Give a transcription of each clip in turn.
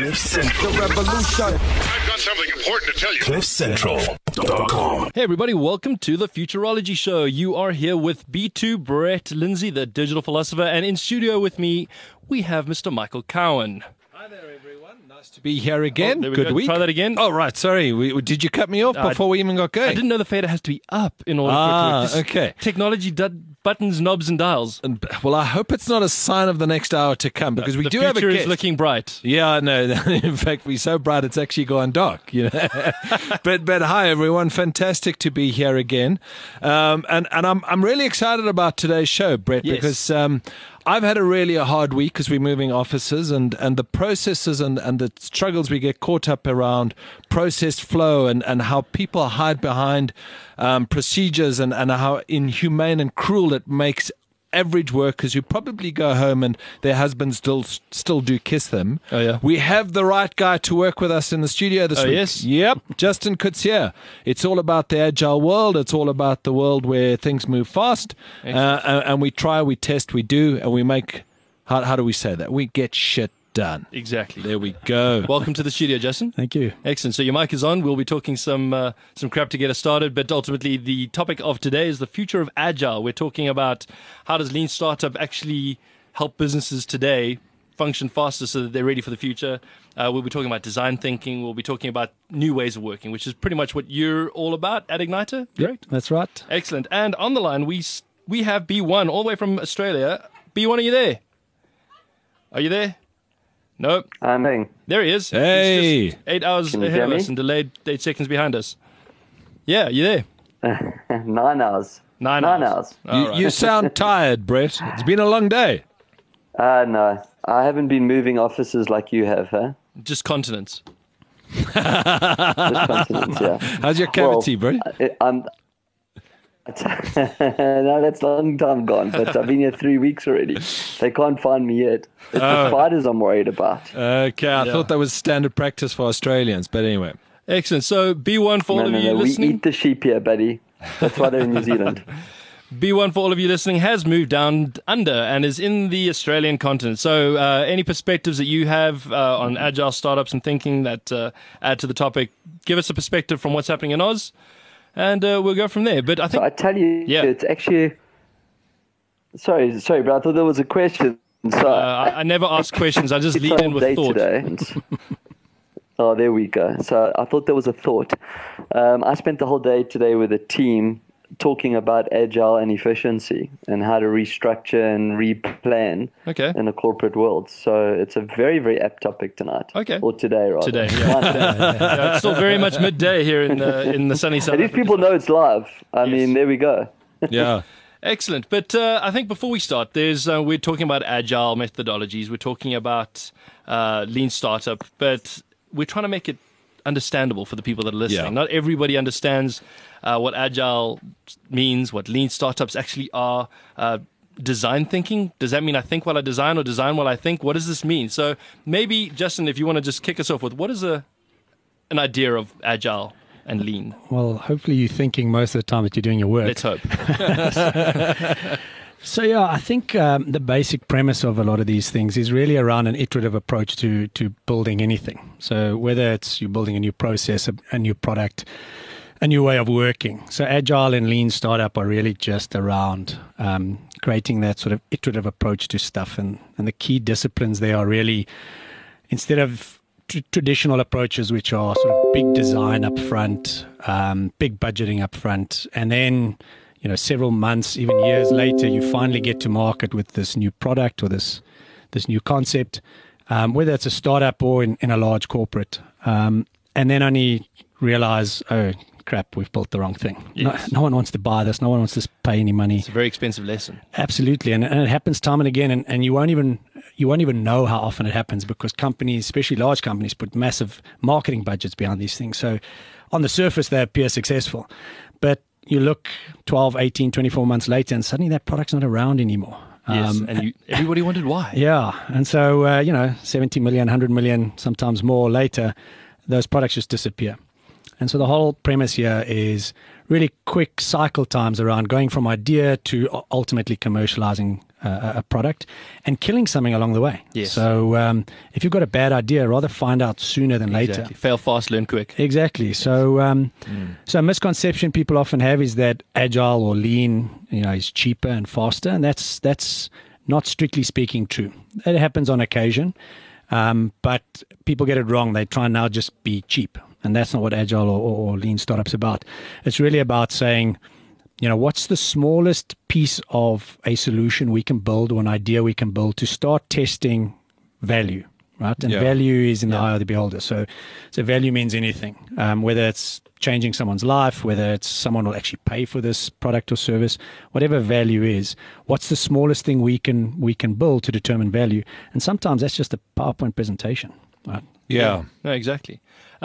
Cliff Central. The revolution. I've got something important to tell you. CliffCentral.com. Hey everybody, welcome to the Futurology Show. You are here with B2 Brett Lindsay, the digital philosopher, and in studio with me, we have Mr. Michael Cowan. Hi there, everyone. Nice to be here again. There we Good go. week. Try that again. Oh, right. Sorry. Did you cut me off before we even got going? I didn't know the fader has to be up in order for it to work. This okay. Technology, buttons, knobs, and dials. Well, I hope it's not a sign of the next hour to come, because we do have a The future guest. is looking bright. Yeah, no. In fact, we're so bright it's actually gone dark. You know. but hi everyone, fantastic to be here again. And I'm really excited about today's show, Brett, Yes. because I've had a hard week because we're moving offices, and the processes and the struggles we get caught up around process flow and how people hide behind procedures and how inhumane and cruel it makes average workers who probably go home and their husbands still do kiss them. Oh, yeah. We have the right guy to work with us in the studio this week. Yes? Yep, Justin Kutz here. It's all about the agile world. It's all about the world where things move fast. And we try, we test, we do, and we make, how do we say that? We get shit done. Exactly. There we go. Welcome to the studio, Justin. Thank you. Excellent. So your mic is on. We'll be talking some crap to get us started, but ultimately the topic of today is the future of agile. We're talking about how does lean startup actually help businesses today function faster so that they're ready for the future. We'll be talking about design thinking. We'll be talking about new ways of working, which is pretty much what you're all about at Igniter. Correct? That's right. Excellent. And on the line, we have B1 all the way from Australia. B1, are you there? Are you there? Nope. I'm in. There he is. Hey. He's just 8 hours Can you ahead hear of me? us and delayed 8 seconds behind us. Yeah, you there? 9 hours. 9 9 hours. hours. All right. You sound tired, Brett. It's been a long day. No, I haven't been moving offices like you have, huh? Just continents. Just continents, yeah. How's your cavity, Brett? I'm. No, that's a long time gone, but I've been here 3 weeks already. They can't find me yet. It's the spiders I'm worried about. Okay, I thought that was standard practice for Australians, but anyway. Excellent. So B1 for all of you We listening. eat the sheep here, buddy. That's why they're in New Zealand. B1 for all of you listening has moved down under and is in the Australian continent. So any perspectives that you have on agile startups and thinking that add to the topic, give us a perspective from what's happening in Oz, and we'll go from there. But I So I think tell you, Yeah. it's actually. Sorry, but I thought there was a question. So I never ask questions. I just It's lead our in with day thought. today. Oh, there we go. So I thought there was a thought. I spent the whole day today with a team talking about agile and efficiency and how to restructure and replan Okay. in the corporate world. So it's a very, very apt topic tonight. Okay. Or today, rather. Today, yeah. Yeah, it's still very much midday here in the sunny South At least Africa. people know it's live. I mean, there we go. Yeah. Excellent. But I think before we start, we're talking about agile methodologies. We're talking about lean startup, but we're trying to make it understandable for the people that are listening. Yeah. Not everybody understands what agile means, what lean startups actually are. Design thinking, does that mean I think while I design or design while I think? What does this mean? So maybe, Justin, if you want to just kick us off with what is an idea of agile and lean? Well, hopefully you're thinking most of the time that you're doing your work. Let's hope. So, yeah, I think the basic premise of a lot of these things is really around an iterative approach to building anything. So whether it's you're building a new process, a new product, a new way of working. So agile and lean startup are really just around creating that sort of iterative approach to stuff. And the key disciplines there are really, instead of traditional approaches, which are sort of big design up front, big budgeting up front, and then several months, even years later, you finally get to market with this new product or this new concept, whether it's a startup or in a large corporate, and then only realize, oh crap, we've built the wrong thing. Yes. No one wants to buy this. No one wants to pay any money. It's a very expensive lesson. Absolutely, and it happens time and again, and you won't even know how often it happens because companies, especially large companies, put massive marketing budgets behind these things. So on the surface, they appear successful, but you look 12, 18, 24 months later, and suddenly that product's not around anymore. Yes, and everybody wondered why. Yeah, and so 70 million, 100 million, sometimes more later, those products just disappear. And so the whole premise here is really quick cycle times around going from idea to ultimately commercializing a product and killing something along the way. Yes. So if you've got a bad idea, rather find out sooner than later. Exactly. Fail fast, learn quick. Exactly. So, so a misconception people often have is that agile or lean, is cheaper and faster, and that's not strictly speaking true. It happens on occasion, but people get it wrong. They try and now just be cheap, and that's not what agile or lean startup's about. It's really about saying, what's the smallest piece of a solution we can build or an idea we can build to start testing value, right? And value is in the eye of the beholder. So value means anything, whether it's changing someone's life, whether it's someone will actually pay for this product or service, whatever value is, what's the smallest thing we can build to determine value? And sometimes that's just a PowerPoint presentation, right? Yeah. No, exactly.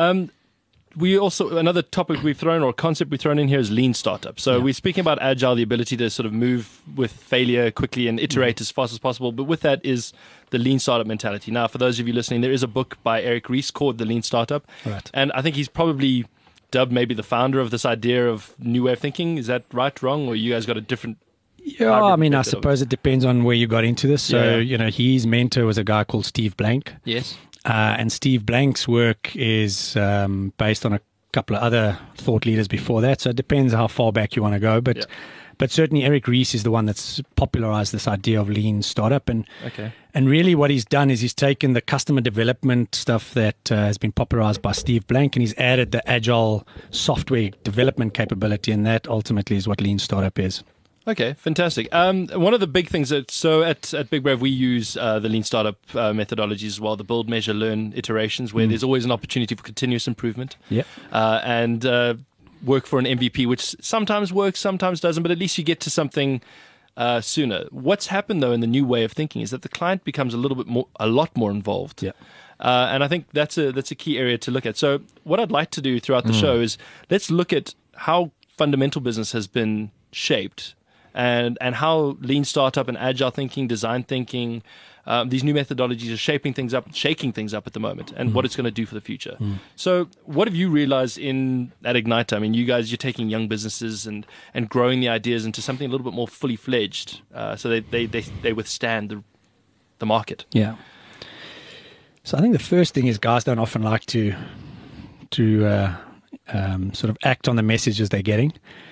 We also, another topic we've thrown or concept we've thrown in here is lean startup. So we're speaking about agile, the ability to sort of move with failure quickly and iterate as fast as possible. But with that is the lean startup mentality. Now, for those of you listening, there is a book by Eric Ries called The Lean Startup. Right. And I think he's probably dubbed maybe the founder of this idea of new way of thinking. Is that right, wrong? Or you guys got a different... Yeah, I mean, I suppose it depends on where you got into this. So, Yeah. His mentor was a guy called Steve Blank. Yes. And Steve Blank's work is based on a couple of other thought leaders before that. So it depends how far back you want to go. But certainly Eric Ries is the one that's popularized this idea of lean startup. And really what he's done is he's taken the customer development stuff that has been popularized by Steve Blank, and he's added the agile software development capability. And that ultimately is what lean startup is. Okay, fantastic. One of the big things at Big Brave, we use the lean startup methodologies as well, the build, measure, learn iterations, where there's always an opportunity for continuous improvement. Yeah. And work for an MVP, which sometimes works, sometimes doesn't, but at least you get to something sooner. What's happened though in the new way of thinking is that the client becomes a lot more involved. Yeah. And I think that's a key area to look at. So what I'd like to do throughout the show is let's look at how fundamental business has been shaped. And how lean startup and agile thinking, design thinking, these new methodologies are shaking things up at the moment, and what it's going to do for the future. So what have you realized at Ignite? I mean, you're taking young businesses and growing the ideas into something a little bit more fully fledged, so they withstand the market. Yeah. So I think the first thing is guys don't often like to sort of act on the messages they're getting.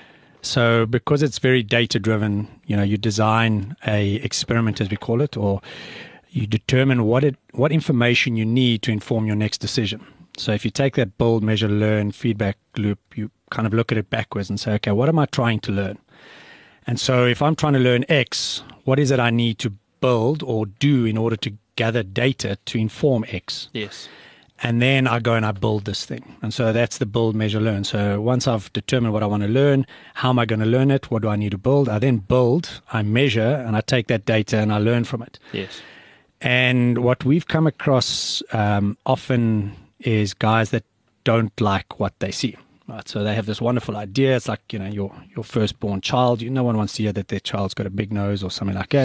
So because it's very data driven, you design a experiment, as we call it, or you determine what information you need to inform your next decision. So if you take that build, measure, learn feedback loop, you kind of look at it backwards and say, okay, what am I trying to learn? And so if I'm trying to learn X, what is it I need to build or do in order to gather data to inform X? Yes. And then I go and I build this thing. And so that's the build, measure, learn. So once I've determined what I want to learn, how am I going to learn it? What do I need to build? I then build, I measure, and I take that data and I learn from it. Yes. And what we've come across often is guys that don't like what they see. Right? So they have this wonderful idea. It's like, your firstborn child. No one wants to hear that their child's got a big nose or something like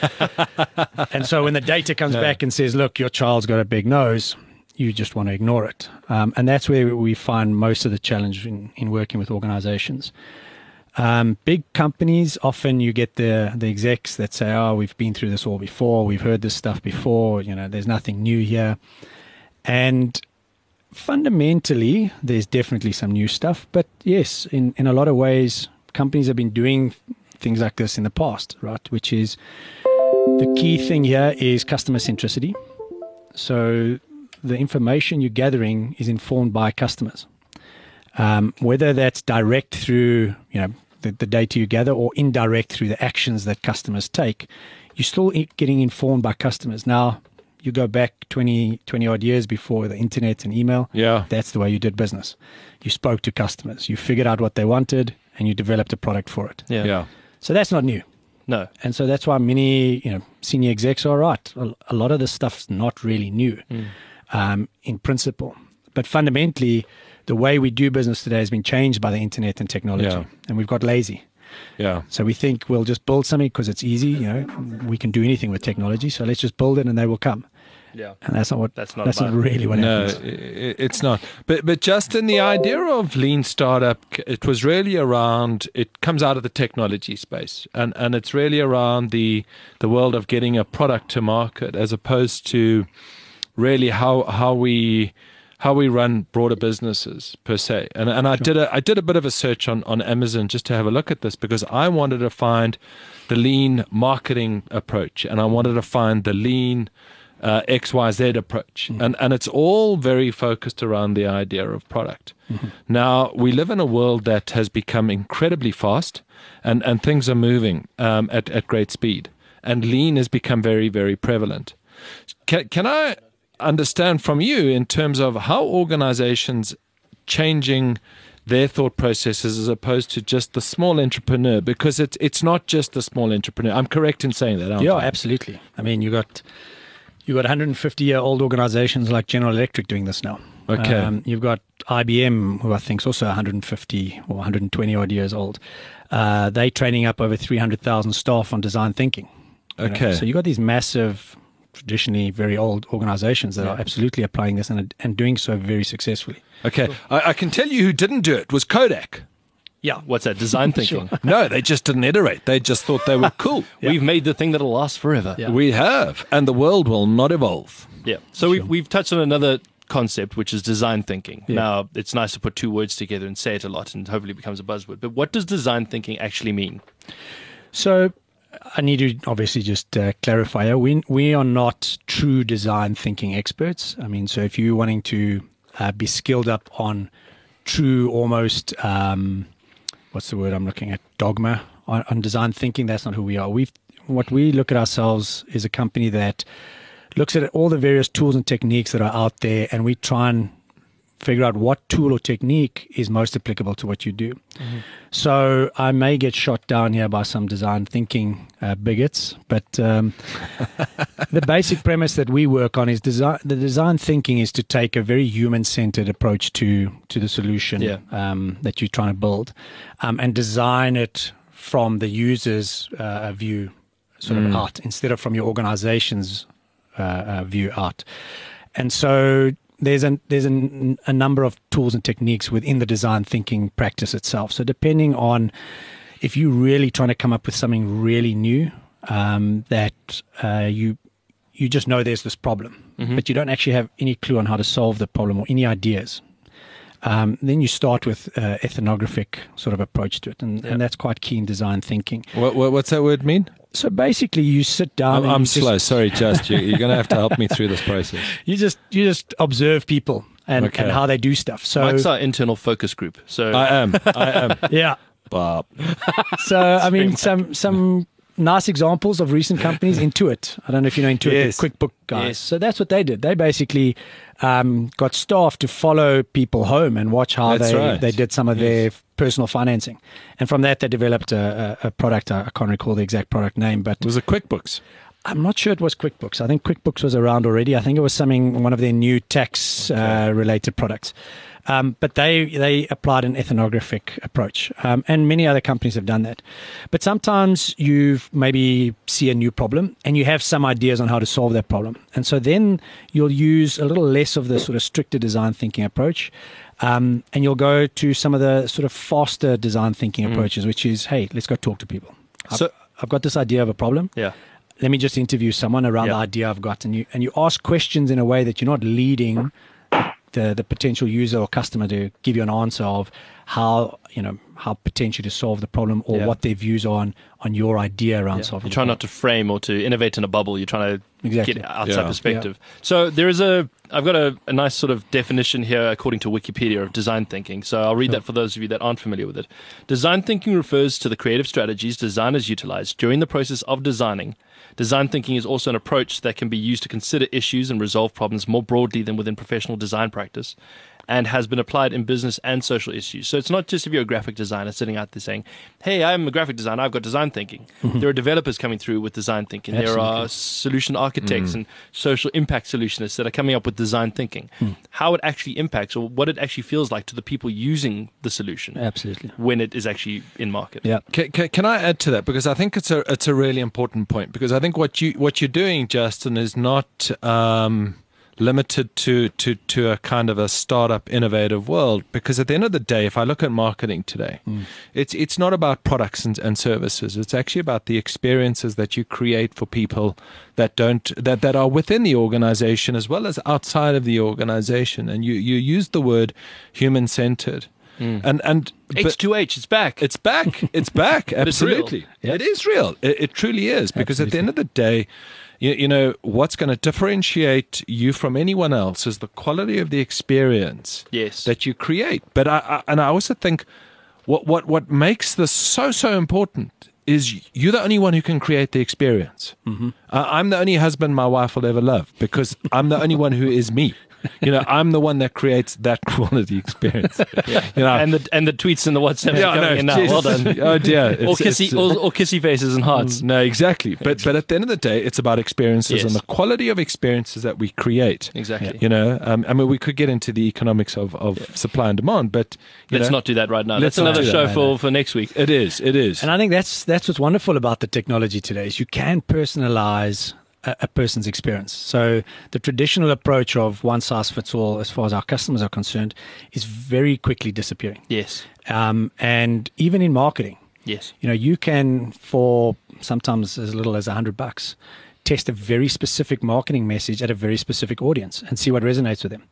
that. And so when the data comes back and says, look, your child's got a big nose, you just want to ignore it. And that's where we find most of the challenge in working with organizations. Big companies, often you get the execs that say, oh, we've been through this all before. We've heard this stuff before. There's nothing new here. And fundamentally, there's definitely some new stuff. But yes, in a lot of ways, companies have been doing things like this in the past, right? Which is the key thing here is customer centricity. So the information you're gathering is informed by customers, whether that's direct through the data you gather or indirect through the actions that customers take. You're still getting informed by customers. Now, you go back 20 odd years before the internet and email. Yeah. That's the way you did business. You spoke to customers. You figured out what they wanted and you developed a product for it. Yeah. So that's not new. No. And so that's why many senior execs are right. A lot of this stuff's not really new. In principle. But fundamentally, the way we do business today has been changed by the internet and technology. And we've got lazy. So we think we'll just build something because it's easy. We can do anything with technology. So let's just build it and they will come. Yeah. And that's not about really what No, happens. it's not. But Justin, the idea of lean startup, it was really around. It comes out of the technology space, and it's really around the world of getting a product to market, as opposed to really how we run broader businesses per se. And I did a bit of a search on Amazon just to have a look at this, because I wanted to find the lean marketing approach, and I wanted to find the lean XYZ approach. And it's all very focused around the idea of product. Now, we live in a world that has become incredibly fast, and things are moving at great speed. And lean has become very, very prevalent. Can I understand from you in terms of how organizations changing their thought processes as opposed to just the small entrepreneur? Because it's not just the small entrepreneur. I'm correct in saying that, aren't Yeah, I? absolutely. I mean, you got 150-year-old organizations like General Electric doing this now. Okay. You've got IBM, who I think is also 150 or 120 odd years old. They're training up over 300,000 staff on design thinking. Okay. So you've got these massive, traditionally very old organizations that are absolutely applying this and doing so very successfully. Okay. I can tell you who didn't do it was Kodak. Yeah. What's that? Design thinking. No, they just didn't iterate. They just thought they were cool. We've made the thing that'll last forever. Yeah. We have, and the world will not evolve. Yeah. So we've touched on another concept, which is design thinking. Yeah. Now, it's nice to put two words together and say it a lot, and hopefully it becomes a buzzword. But what does design thinking actually mean? So I need to obviously just clarify here. We are not true design thinking experts. I mean, so if you're wanting to be skilled up on true, almost, what's the word I'm looking at, dogma on design thinking, that's not who we are. What we look at ourselves is a company that looks at all the various tools and techniques that are out there, and we try and figure out what tool or technique is most applicable to what you do. So I may get shot down here by some design thinking bigots, but the basic premise that we work on is the design thinking is to take a very human-centered approach to the solution that you're trying to build, and design it from the user's view sort of out, instead of from your organization's view out. And so there's a number of tools and techniques within the design thinking practice itself. So depending on if you're really trying to come up with something really new, that you just know there's this problem, but you don't actually have any clue on how to solve the problem or any ideas. Then you start with ethnographic sort of approach to it, and that's quite key in design thinking. What's that word mean? So basically, you sit down. I'm slow. Sorry, Just you're going to have to help me through this process. You just observe people and how they do stuff. So Mike's our internal focus group. So I am. yeah. Bob. So I mean, some nice examples of recent companies. Intuit. I don't know if you know Intuit, Yes. the QuickBook guys. Yes. So that's what they did. They basically got staff to follow people home and watch how That's right. they did some of their personal financing, and from that they developed a product. I can't recall the exact product name, but It was a QuickBooks. I'm not sure it was QuickBooks. I think QuickBooks was around already. I think it was one of their new tax related products. But they applied an ethnographic approach, and many other companies have done that. But sometimes you maybe see a new problem and you have some ideas on how to solve that problem. And so then you'll use a little less of the sort of stricter design thinking approach, and you'll go to some of the sort of faster design thinking approaches, which is, hey, let's go talk to people. I've got this idea of a problem. yeah. Let me just interview someone around the idea I've got, and you ask questions in a way that you're not leading the potential user or customer to give you an answer of how potentially to solve the problem or what their views are on your idea around solving. You try not to frame or to innovate in a bubble. You're trying to Exactly. get outside Yeah. perspective. So I've got a nice sort of definition here according to Wikipedia of design thinking. So I'll read that for those of you that aren't familiar with it. Design thinking refers to the creative strategies designers utilize during the process of designing. Design thinking is also an approach that can be used to consider issues and resolve problems more broadly than within professional design practice. and has been applied in business and social issues. So it's not just if you're a graphic designer sitting out there saying, hey, I'm a graphic designer, I've got design thinking. There are developers coming through with design thinking. Absolutely. There are solution architects and social impact solutionists that are coming up with design thinking. How it actually impacts or what it actually feels like to the people using the solution. Absolutely. When it is actually in market. Yeah. Can I add to that, because I think it's a really important point, because I think what you're doing, Justin, is not limited to a kind of a startup innovative world, because at the end of the day, if I look at marketing today, it's not about products and services. It's actually about the experiences that you create for people that are within the organization as well as outside of the organization. And you use the word human centered. And H2H, it's back. It's back. It's back. Absolutely. Yeah. It is real. It truly is. Because at the end of the day, you know, what's going to differentiate you from anyone else is the quality of the experience that you create. But I also think what makes this so important is you're the only one who can create the experience. I'm the only husband my wife will ever love, because I'm the only one who is me. You know, I'm the one that creates that quality experience. You know, and the tweets and the WhatsApps are coming in now. Well done. Oh dear. Or kissy faces and hearts. No, exactly. But at the end of the day, it's about experiences and the quality of experiences that we create. Exactly. You know, I mean, we could get into the economics of supply and demand, but let's not do that right now. That's another show for next week. It is. And I think that's what's wonderful about the technology today is you can personalize a person's experience. So the traditional approach of one size fits all, as far as our customers are concerned, is very quickly disappearing. Yes. And even in marketing, yes, you know, you can, for sometimes as little as $100, test a very specific marketing message at a very specific audience and see what resonates with them.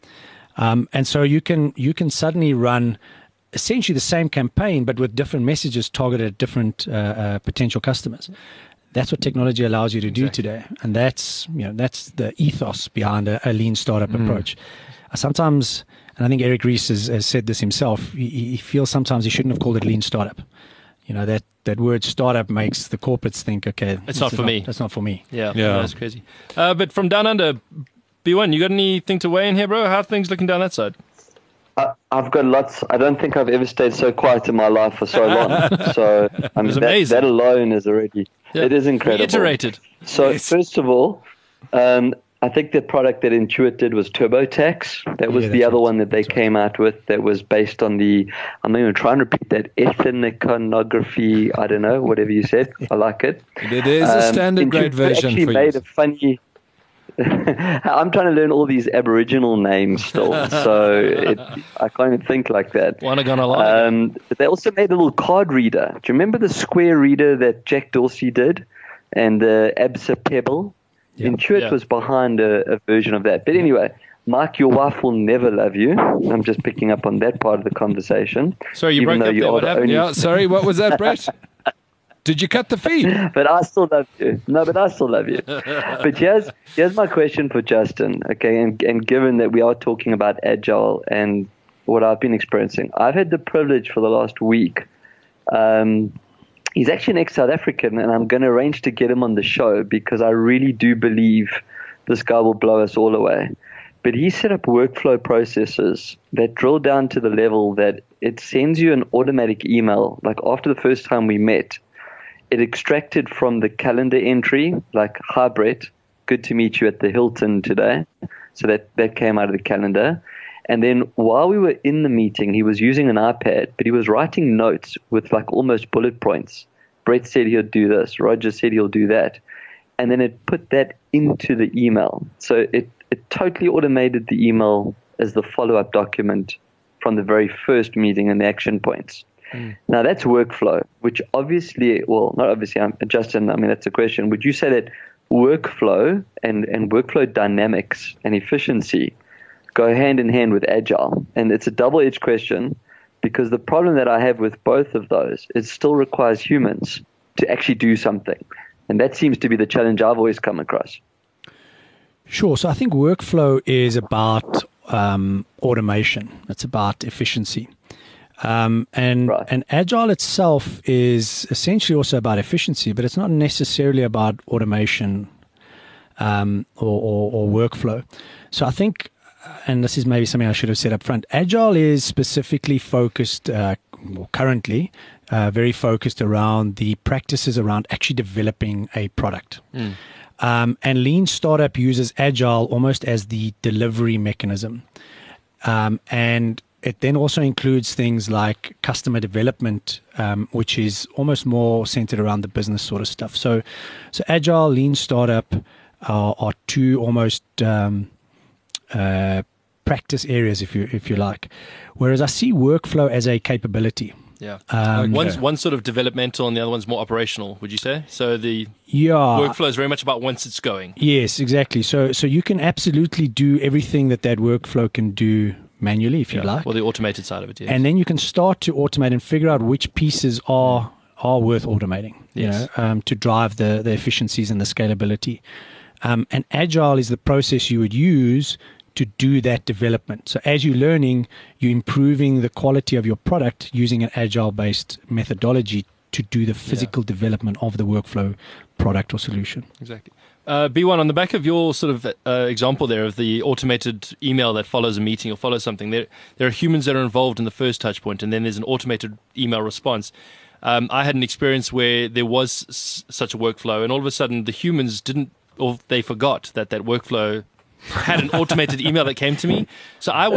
And so you can suddenly run essentially the same campaign, but with different messages targeted at different potential customers. That's what technology allows you to do today, and that's the ethos behind a lean startup approach. Sometimes, and I think Eric Ries has said this himself, he feels sometimes he shouldn't have called it lean startup. You know, that word startup makes the corporates think, okay, it's not for me. That's not for me. Yeah. That's crazy. But from down under, B1, you got anything to weigh in here, bro? How are things looking down that side? I've got lots. I don't think I've ever stayed so quiet in my life for so long. So I mean, that alone is already, it is incredible. Reiterated. So first of all, I think the product that Intuit did was TurboTax. That was the other one that they came out with that was based on I'm even trying to repeat that, ethniconography, I don't know, whatever you said. I like it. It is a standard grade version actually for made you. a funny... I'm trying to learn all these Aboriginal names still, so I can't even think like that. But they also made a little card reader. Do you remember the square reader that Jack Dorsey did and the ABSA Pebble? Intuit was behind a version of that. But anyway, Mike, your wife will never love you. I'm just picking up on that part of the conversation. Sorry, you broke up there. What happened? Yeah, sorry, what was that, Brett? Did you cut the feed? But I still love you. No, but I still love you. But here's my question for Justin, okay? And given that we are talking about Agile and what I've been experiencing, I've had the privilege for the last week. He's actually an ex-South African, and I'm going to arrange to get him on the show because I really do believe this guy will blow us all away. But he set up workflow processes that drill down to the level that it sends you an automatic email. Like after the first time we met, it extracted from the calendar entry, like, hi, Brett, good to meet you at the Hilton today. So that came out of the calendar. And then while we were in the meeting, he was using an iPad, but he was writing notes with like almost bullet points. Brett said he'll do this. Roger said he'll do that. And then it put that into the email. So it totally automated the email as the follow-up document from the very first meeting and the action points. Now, that's workflow, which obviously, well, not obviously, Justin, I mean, that's a question. Would you say that workflow and workflow dynamics and efficiency go hand in hand with Agile? And it's a double-edged question because the problem that I have with both of those is it still requires humans to actually do something. And that seems to be the challenge I've always come across. Sure. So I think workflow is about automation. It's about efficiency. And Agile itself is essentially also about efficiency, but it's not necessarily about automation or workflow. So I think, and this is maybe something I should have said up front, Agile is specifically focused, currently, very focused around the practices around actually developing a product. And Lean Startup uses Agile almost as the delivery mechanism. And it then also includes things like customer development, which is almost more centered around the business sort of stuff. So Agile, Lean Startup are two almost practice areas, if you like. Whereas I see workflow as a capability. Yeah. One's sort of developmental and the other one's more operational, would you say? So the workflow is very much about once it's going. Yes, exactly. So you can absolutely do everything that workflow can do manually, if you like. Or the automated side of it, yes. And then you can start to automate and figure out which pieces are worth automating, to drive the efficiencies and the scalability. And Agile is the process you would use to do that development. So as you're learning, you're improving the quality of your product using an Agile-based methodology to do the physical development of the workflow product or solution. Exactly. B1, on the back of your sort of example there of the automated email that follows a meeting or follows something, there are humans that are involved in the first touch point, and then there's an automated email response. I had an experience where there was such a workflow, and all of a sudden the humans didn't, or they forgot that workflow had an automated email that came to me. So I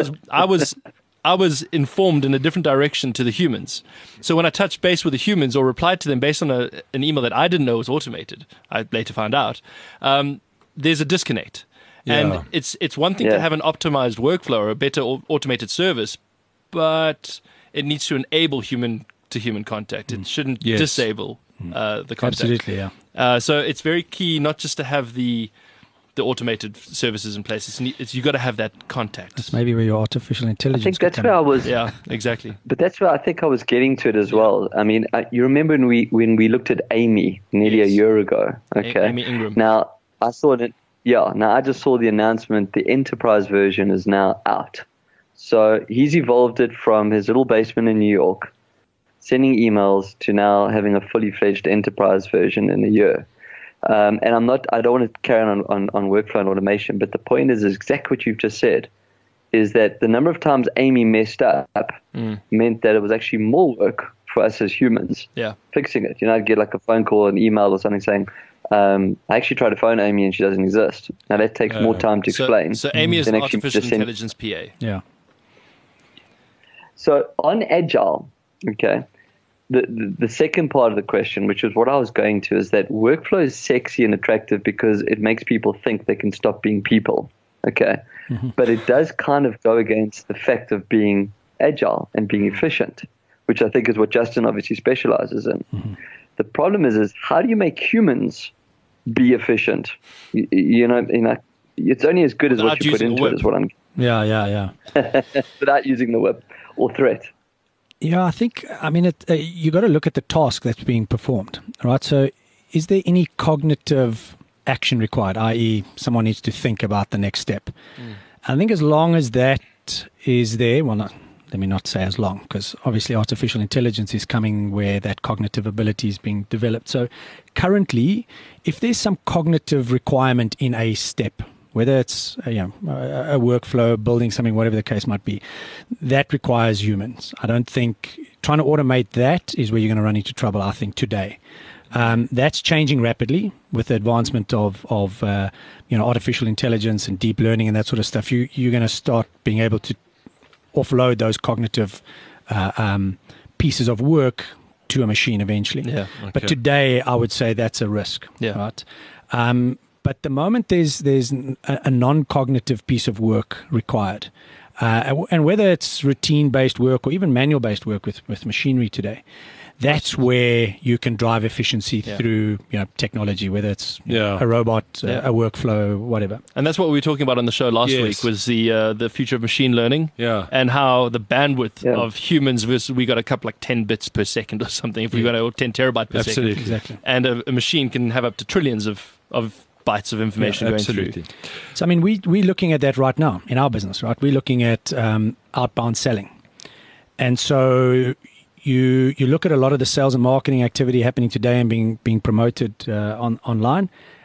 was informed in a different direction to the humans. So when I touched base with the humans or replied to them based on an email that I didn't know was automated, I later found out, there's a disconnect. Yeah. And it's one thing to have an optimized workflow or a better automated service, but it needs to enable human-to-human contact. It shouldn't disable the contact. Absolutely, yeah. So it's very key not just to have the automated services in place. You've got to have that contact. That's maybe where your artificial intelligence. I think that's where I was. Yeah, exactly. But that's where I think I was getting to it as well. I mean, you remember when we looked at Amy nearly a year ago? Okay. Amy Ingram. Now I saw it. Yeah. Now I just saw the announcement. The enterprise version is now out. So he's evolved it from his little basement in New York, sending emails, to now having a fully fledged enterprise version in a year. And I don't want to carry on workflow and automation, but the point is exactly what you've just said, is that the number of times Amy messed up meant that it was actually more work for us as humans fixing it. I'd get like a phone call, an email or something saying, I actually tried to phone Amy and she doesn't exist. Now that takes more time to explain. So Amy is an artificial intelligence PA. Yeah. So on Agile, okay, the second part of the question, which is what I was going to, is that workflow is sexy and attractive because it makes people think they can stop being people, okay? But it does kind of go against the fact of being agile and being efficient, which I think is what Justin obviously specializes in. The problem is how do you make humans be efficient? It's only as good as what you put into it is what I'm... Yeah. Without using the whip or threat. Yeah, you got to look at the task that's being performed, right? So is there any cognitive action required, i.e. someone needs to think about the next step? I think as long as that is there, let me not say as long, because obviously artificial intelligence is coming where that cognitive ability is being developed. So currently, if there's some cognitive requirement in a step, whether it's a workflow, building something, whatever the case might be, that requires humans. I don't think trying to automate that is where you're going to run into trouble, I think, today. That's changing rapidly with the advancement of artificial intelligence and deep learning and that sort of stuff. You're going to start being able to offload those cognitive pieces of work to a machine eventually. Yeah, okay. But today, I would say that's a risk. Yeah. Right? But the moment there's a non-cognitive piece of work required, and whether it's routine-based work or even manual-based work with machinery today, that's where you can drive efficiency through technology, whether it's a robot, a workflow, whatever. And that's what we were talking about on the show last week, was the future of machine learning, and how the bandwidth of humans versus we got a couple like 10 bits per second or something. If we got 10 terabyte per second, exactly, and a machine can have up to trillions of bytes of information going through. So we're looking at that right now in our business, right? We're looking at outbound selling, and so you look at a lot of the sales and marketing activity happening today and being promoted online,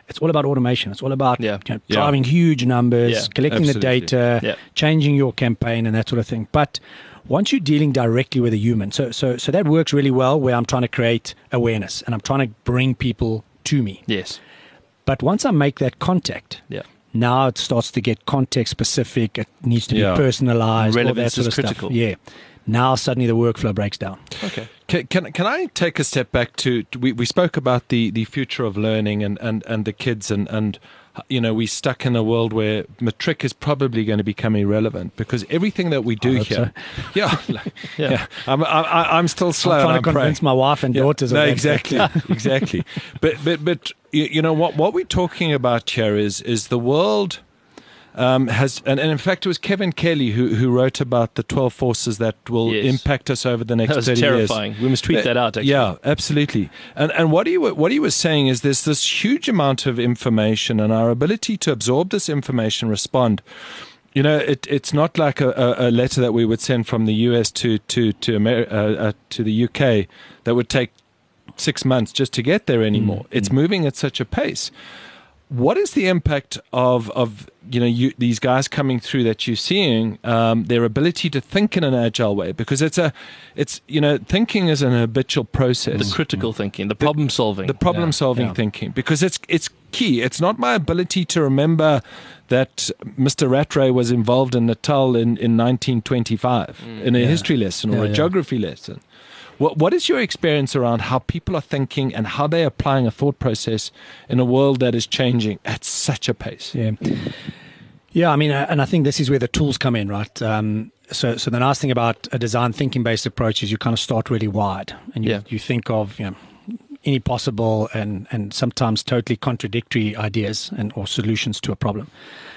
it's all about automation. It's all about Yeah. driving huge numbers, Yeah, collecting the absolutely. data, Yeah. changing your campaign and that sort of thing. But once you're dealing directly with a human, so that works really well where I'm trying to create awareness and I'm trying to bring people to me. Yes. But once I make that contact, Yeah. now it starts to get context specific. It needs to be Yeah. personalized. all that Relevance sort is of stuff. critical. Yeah. Now suddenly the workflow breaks down. Okay. Can I take a step back to we spoke about the future of learning and the kids and we're stuck in a world where matric is probably going to become irrelevant because everything that we do hope here, so. yeah. I'm still slow. I'm trying and to convince my wife and daughters. No, of that. exactly, exactly. But you know what we're talking about here is the world. Has and in fact it was Kevin Kelly who wrote about the 12 forces that will Yes. impact us over the next That was 30 terrifying. years. We must tweet that out, actually. Yeah, absolutely. And what he was saying is there's this huge amount of information and our ability to absorb this information, respond. You know, it's not like a letter that we would send from the US to the UK that would take 6 months just to get there anymore. It's moving at such a pace. What is the impact of these guys coming through that you're seeing, their ability to think in an agile way? Because thinking is an habitual process. The critical thinking, the problem solving. The problem solving thinking, because it's key. It's not my ability to remember that Mr. Rattray was involved in Natal in 1925 in a history lesson or a geography lesson. What is your experience around how people are thinking and how they're applying a thought process in a world that is changing at such a pace? Yeah, I mean, and I think this is where the tools come in, right? So the nice thing about a design thinking based approach is you kind of start really wide and you think of any possible and sometimes totally contradictory ideas or solutions to a problem.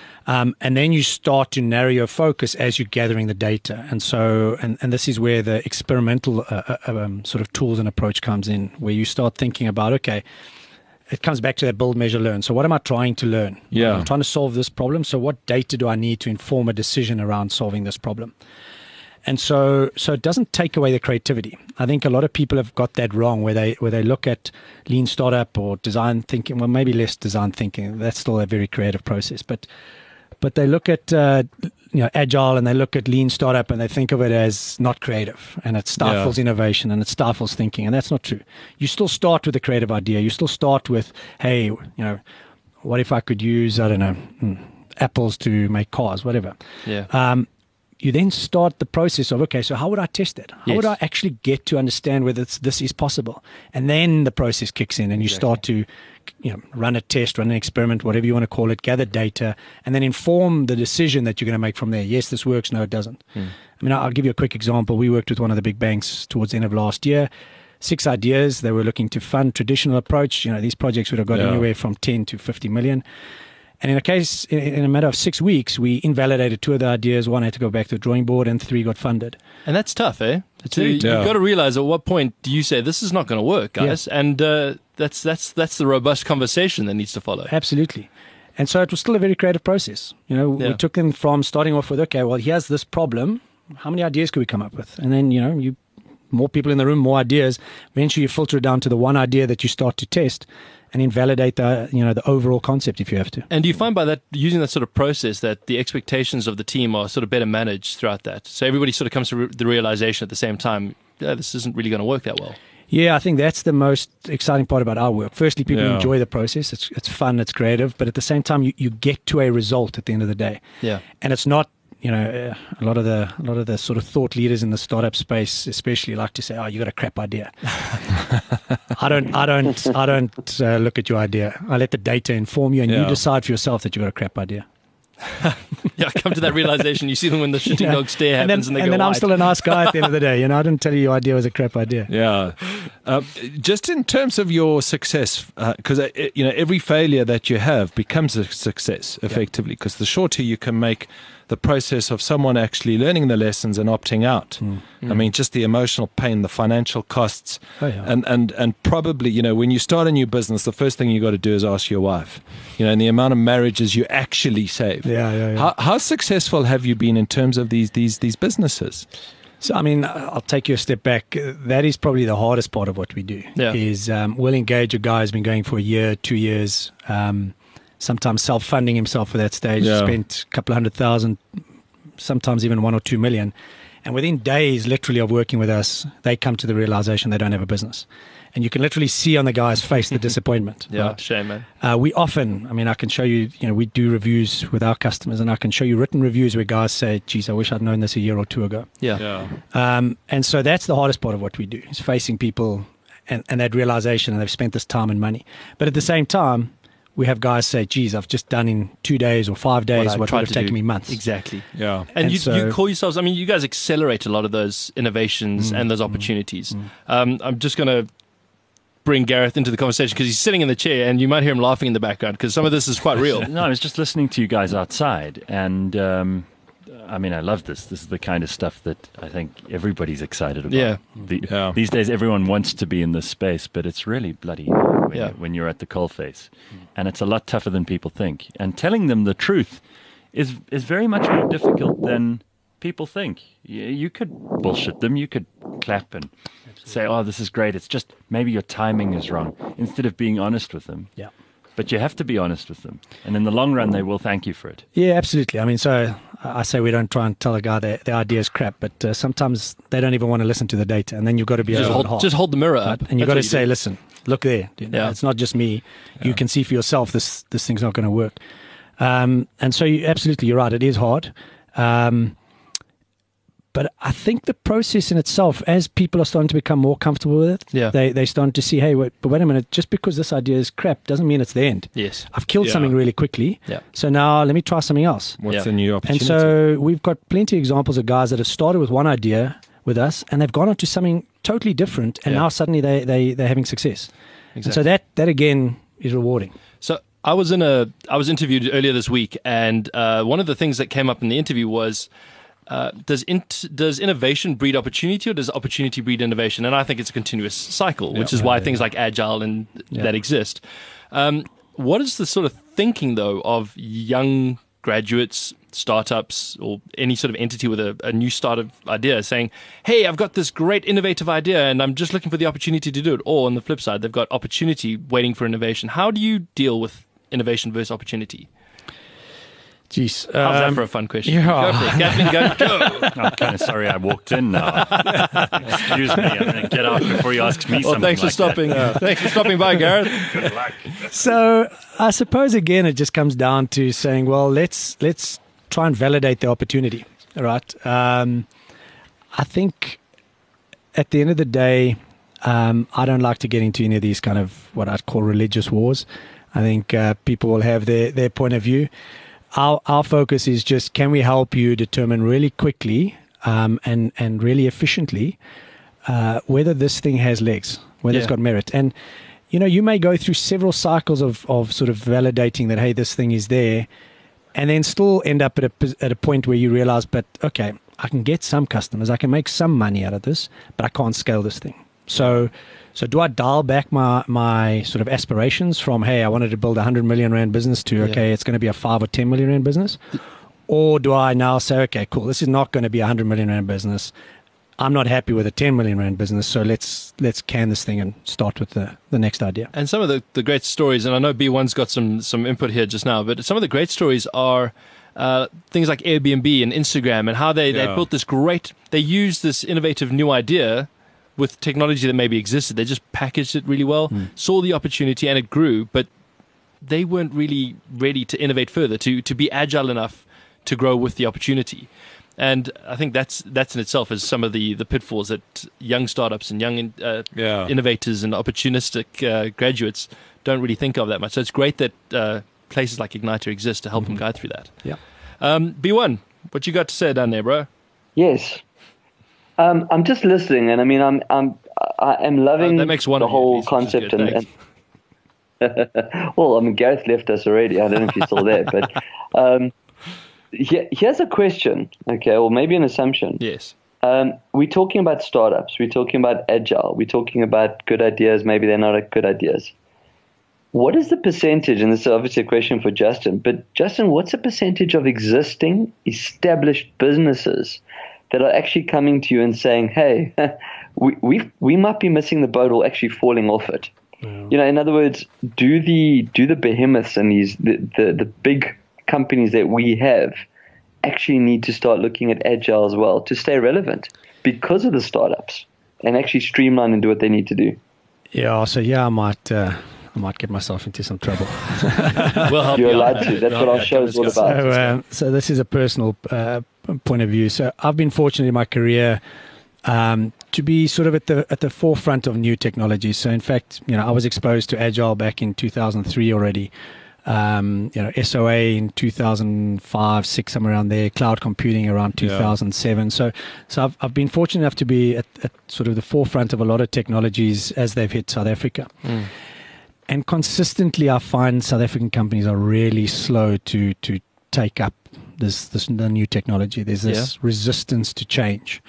And then you start to narrow your focus as you're gathering the data. And so, and this is where the experimental sort of tools and approach comes in, where you start thinking about, okay, it comes back to that build, measure, learn. So what am I trying to learn? Yeah. I'm trying to solve this problem. So what data do I need to inform a decision around solving this problem? And so it doesn't take away the creativity. I think a lot of people have got that wrong, where they look at lean startup or design thinking. Well, maybe less design thinking. That's still a very creative process, but they look at agile and they look at lean startup and they think of it as not creative, and it stifles innovation and it stifles thinking, and that's not true. You still start with a creative idea. You still start with, hey, what if I could use, I don't know, apples to make cars, whatever. Yeah. You then start the process of, okay, so how would I test that? How would Yes. I actually get to understand whether this is possible? And then the process kicks in and you start to run a test, run an experiment, whatever you want to call it, gather data, and then inform the decision that you're going to make from there. Yes, this works. No, it doesn't. I mean, I'll give you a quick example. We worked with one of the big banks towards the end of last year. 6 ideas. They were looking to fund traditional approach. These projects would have got anywhere from 10 to 50 million. And in a matter of 6 weeks, we invalidated 2 of the ideas. 1 had to go back to the drawing board, and 3 got funded. And that's tough, eh? So very you've tough. got to realize at what point do you say this is not going to work, guys, and that's the robust conversation that needs to follow. Absolutely. And so it was still a very creative process. We took them from starting off with, okay, well, here's this problem. How many ideas could we come up with? And then, more people in the room, more ideas. Eventually, you filter it down to the one idea that you start to test, and invalidate the overall concept if you have to. And do you find by that, using that sort of process, that the expectations of the team are sort of better managed throughout that? So everybody sort of comes to the realization at the same time, this isn't really going to work that well. Yeah, I think that's the most exciting part about our work. Firstly, people enjoy the process. It's fun, it's creative, but at the same time, you get to a result at the end of the day. Yeah. And it's not, a lot of the sort of thought leaders in the startup space, especially, like to say, "Oh, you got a crap idea." I don't look at your idea. I let the data inform you, and you decide for yourself that you got a crap idea. Yeah, come to that realization. You see them when the shitting dog stare happens, and they go then I'm white. still a nice guy at the end of the day. I didn't tell you your idea was a crap idea. Yeah. Just in terms of your success, because every failure that you have becomes a success effectively, because the shorter you can make the process of someone actually learning the lessons and opting out. I mean, just the emotional pain, the financial costs, and probably, when you start a new business, the first thing you got to do is ask your wife, and the amount of marriages you actually save. Yeah. How successful have you been in terms of these businesses? So, I mean, I'll take you a step back. That is probably the hardest part of what we do. Yeah. Is we'll engage a guy who's been going for a year, 2 years, sometimes self-funding himself for that stage, Yeah. spent a couple of $100,000, sometimes even 1 or 2 million. And within days, literally, of working with us, they come to the realization they don't have a business. And you can literally see on the guy's face the disappointment. Yeah, right? shame, man. We often, I mean, I can show you, we do reviews with our customers, and I can show you written reviews where guys say, geez, I wish I'd known this a year or two ago. Yeah. And so that's the hardest part of what we do, is facing people and that realization, and they've spent this time and money. But at the same time, we have guys say, geez, I've just done in 2 days or 5 days what would tried have to taken do. me months. Exactly. Yeah. And you so- call yourselves, I mean, you guys accelerate a lot of those innovations and those opportunities. I'm just going to bring Gareth into the conversation because he's sitting in the chair and you might hear him laughing in the background because some of this is quite real. No, I was just listening to you guys outside, and I mean, I love this. This is the kind of stuff that I think everybody's excited about. Yeah. Yeah. These days, everyone wants to be in this space, but it's really bloody when you're at the coalface, and it's a lot tougher than people think. And telling them the truth is very much more difficult than people think. You could bullshit them. You could clap and say, "Oh, this is great." It's just maybe your timing is wrong. Instead of being honest with them. Yeah. But you have to be honest with them. And in the long run, they will thank you for it. Yeah, absolutely. I mean, so I say we don't try and tell a guy the idea is crap, but sometimes they don't even want to listen to the data, and then you've got to be Just a little hard. hold the mirror up. And you've got That's to what you say, do. listen, look there. Yeah. It's not just me. You can see for yourself this thing's not going to work. And so you're right. It is hard. But I think the process in itself, as people are starting to become more comfortable with it, Yeah. they starting to see, hey, wait a minute, just because this idea is crap doesn't mean it's the end. Yes. I've killed Yeah. something really quickly. Yeah. So now let me try something else. What's Yeah. the new And opportunity? so we've got plenty of examples of guys that have started with one idea with us, and they've gone on to something totally different, and Yeah. now suddenly they're having success. And so Exactly. that again is rewarding. So I was interviewed earlier this week, and one of the things that came up in the interview was, does innovation breed opportunity, or does opportunity breed innovation? And I think it's a continuous cycle, which is why things like Agile and that exist. What is the sort of thinking, though, of young graduates, startups, or any sort of entity with a new startup idea saying, hey, I've got this great innovative idea and I'm just looking for the opportunity to do it? Or on the flip side, they've got opportunity waiting for innovation. How do you deal with innovation versus opportunity? Jeez. How's that for a fun question? yeah. Go for it. Kathleen, go. I'm kind of sorry I walked in now. Excuse me, I'm going to get out before he asks me Well, something thanks for like stopping. Thanks for stopping by, Gareth. So I suppose again it just comes down to saying, well, let's try and validate the opportunity, right? I think at the end of the day, I don't like to get into any of these kind of what I'd call religious wars. I think people will have their point of view. Our focus is just, can we help you determine really quickly and really efficiently whether this thing has legs, whether it's got merit. And you may go through several cycles of sort of validating that, hey, this thing is there, and then still end up at a point where you realize, but okay, I can get some customers, I can make some money out of this, but I can't scale this thing. So do I dial back my sort of aspirations from, hey, I wanted to build a 100 million rand business to, okay, it's going to be a 5 or 10 million rand business? Or do I now say, okay, cool, this is not going to be a 100 million rand business. I'm not happy with a 10 million rand business, so let's can this thing and start with the next idea. And some of the great stories, and I know B1's got some input here just now, but some of the great stories are things like Airbnb and Instagram, and how they built this they used this innovative new idea with technology that maybe existed. They just packaged it really well, saw the opportunity, and it grew, but they weren't really ready to innovate further, to be agile enough to grow with the opportunity. And I think that's in itself is some of the pitfalls that young startups and young innovators and opportunistic graduates don't really think of that much. So it's great that places like Igniter exist to help them guide through that. Yeah. B1, what you got to say down there, bro? Yes. I'm just listening, and I mean, I am loving that makes one the of you, whole at least, which is concept. good. And well, I mean, Gareth left us already. I don't know if he's still there, but here's a question, okay, or maybe an assumption. Yes. We're talking about startups. We're talking about agile. We're talking about good ideas. Maybe they're not good ideas. What is the percentage, and this is obviously a question for Justin, but Justin, what's the percentage of existing established businesses that are actually coming to you and saying, hey, we might be missing the boat or actually falling off it. You know, in other words, do the behemoths and the big companies that we have actually need to start looking at agile as well to stay relevant because of the startups and actually streamline and do what they need to do. Yeah, so I might get myself into some trouble. We'll help You're you allowed out. to. That's what our show is all about. So this is a personal point of view. So I've been fortunate in my career to be sort of at the forefront of new technologies. So in fact, you know, I was exposed to Agile back in 2003 already. You know, SOA in 2005, 6, somewhere around there. Cloud computing around 2007. So I've been fortunate enough to be at sort of the forefront of a lot of technologies as they've hit South Africa. And consistently, I find South African companies are really slow to take up the new technology. There's this resistance to change.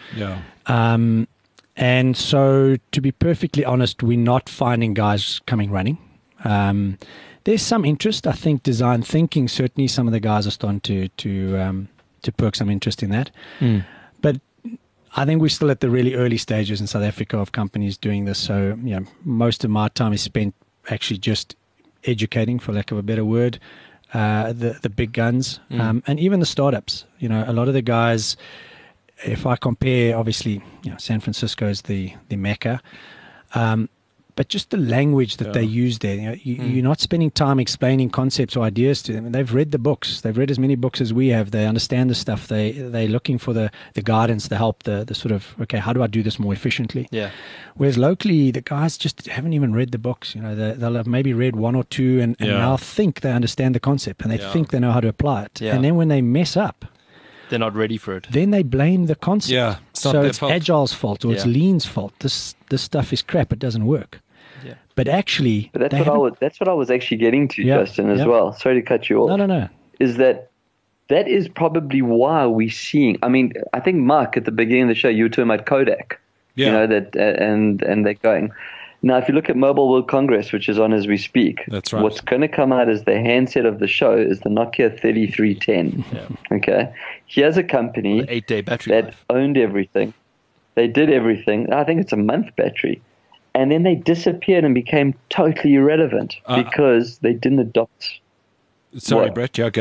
And so, to be perfectly honest, we're not finding guys coming running. There's some interest. I think design thinking, certainly some of the guys are starting to perk some interest in that. But I think we're still at the really early stages in South Africa of companies doing this. So, you know, most of my time is spent actually just educating, for lack of a better word, the big guns, and even the startups. You know, a lot of the guys, if I compare, obviously, you know, San Francisco is the Mecca, but just the language that they use there. You know, you're not spending time explaining concepts or ideas to them. They've read the books. They've read as many books as we have. They understand the stuff. They're looking for the guidance, the help, the sort of, okay, how do I do this more efficiently? Whereas locally, the guys just haven't even read the books. You know, they'll have maybe read one or two and now think they understand the concept and they think they know how to apply it. And then when they mess up, they're not ready for it. Then they blame the concept. It's not so their it's fault. Agile's fault or it's Lean's fault. This stuff is crap. It doesn't work. But actually, But that's what I was actually getting to, Justin, as well. Sorry to cut you off. No. Is that is probably why we're seeing. I mean, I think Mark at the beginning of the show, you were talking about Kodak. You know that, and they're going. Now, if you look at Mobile World Congress, which is on as we speak, that's right. What's going to come out as the handset of the show is the Nokia 3310. Okay, here's a company 8-day battery that life. owned everything. They did everything. I think it's a month battery. And then they disappeared and became totally irrelevant because they didn't adopt. Sorry, Brett, go.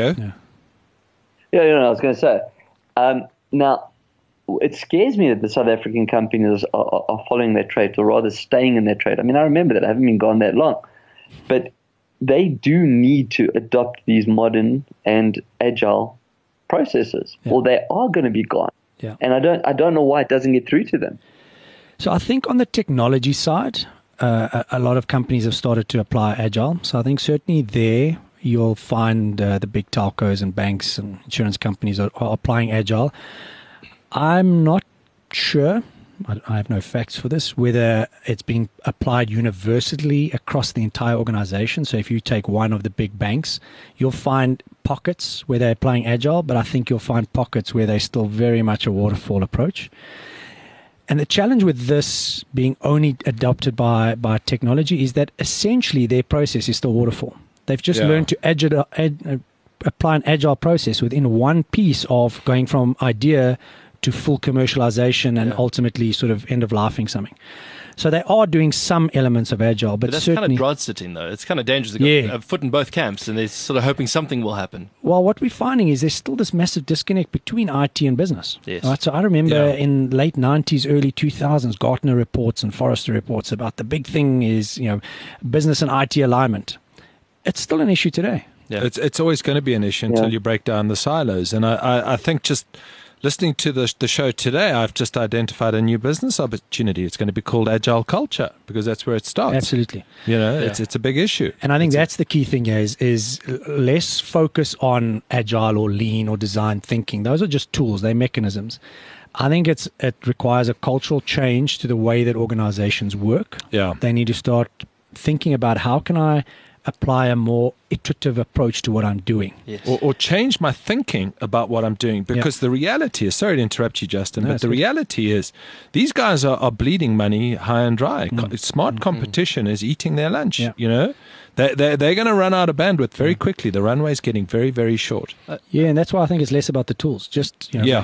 I was going to say. Now, it scares me that the South African companies are following their trade, or rather staying in their trade. I mean, I remember that. I haven't been gone that long. But they do need to adopt these modern and agile processes, or they are going to be gone. And I don't know why it doesn't get through to them. So I think on the technology side, a lot of companies have started to apply Agile. So I think certainly there you'll find the big telcos and banks and insurance companies are applying Agile. I'm not sure, I have no facts for this, whether it's being applied universally across the entire organization. So if you take one of the big banks, you'll find pockets where they're applying Agile, but I think you'll find pockets where they're still very much a waterfall approach. And the challenge with this being only adopted by technology is that essentially their process is still waterfall. They've just learned to apply an agile process within one piece of going from idea to full commercialization and ultimately sort of end of lifing something. So they are doing some elements of agile, but that's certainly kind of broad sitting though. It's kind of dangerous. They've got a foot in both camps, and they're sort of hoping something will happen. Well, what we're finding is there's still this massive disconnect between IT and business. Yes. Right? So I remember in late 90s, early 2000s, Gartner reports and Forrester reports about the big thing is, you know, business and IT alignment. It's still an issue today. Yeah. It's always going to be an issue until you break down the silos. And I think just listening to the show today, I've just identified a new business opportunity. It's going to be called Agile Culture because that's where it starts. Absolutely. You know, it's a big issue. And I think that's the key thing here is less focus on agile or lean or design thinking. Those are just tools. They're mechanisms. I think it requires a cultural change to the way that organizations work. Yeah. They need to start thinking about how can I apply a more iterative approach to what I'm doing. Yes. Or change my thinking about what I'm doing, because the reality is, sorry to interrupt you, Justin, but the reality is these guys are bleeding money high and dry. Smart competition is eating their lunch, you know. They're going to run out of bandwidth very quickly. The runway is getting very, very short. And that's why I think it's less about the tools. Just, you know, Exactly.